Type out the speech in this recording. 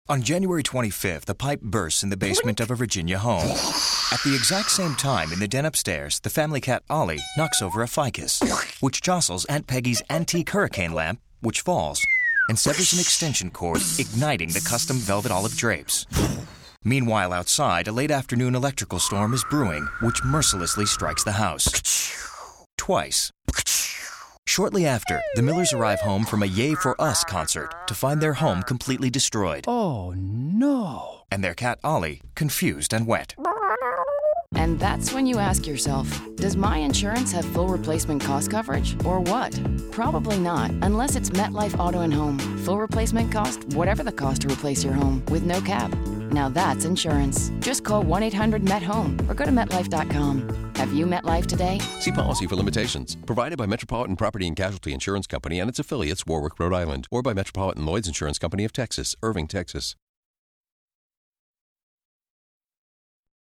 On January 25th, a pipe bursts in the basement of a Virginia home. At the exact same time, in the den upstairs, the family cat Ollie knocks over a ficus, which jostles Aunt Peggy's antique hurricane lamp, which falls, and severs an extension cord, igniting the custom velvet olive drapes. Meanwhile, outside, a late afternoon electrical storm is brewing, which mercilessly strikes the house. Twice. Shortly after, the Millers arrive home from a Yay For Us concert to find their home completely destroyed. Oh, no. And their cat Ollie confused and wet. And that's when you ask yourself, does my insurance have full replacement cost coverage or what? Probably not, unless it's MetLife Auto and Home. Full replacement cost, whatever the cost to replace your home, with no cap. Now that's insurance. Just call 1-800-MET-HOME or go to MetLife.com. Have you met life today? See policy for limitations. Provided by Metropolitan Property and Casualty Insurance Company and its affiliates, Warwick, Rhode Island. Or by Metropolitan Lloyd's Insurance Company of Texas, Irving, Texas.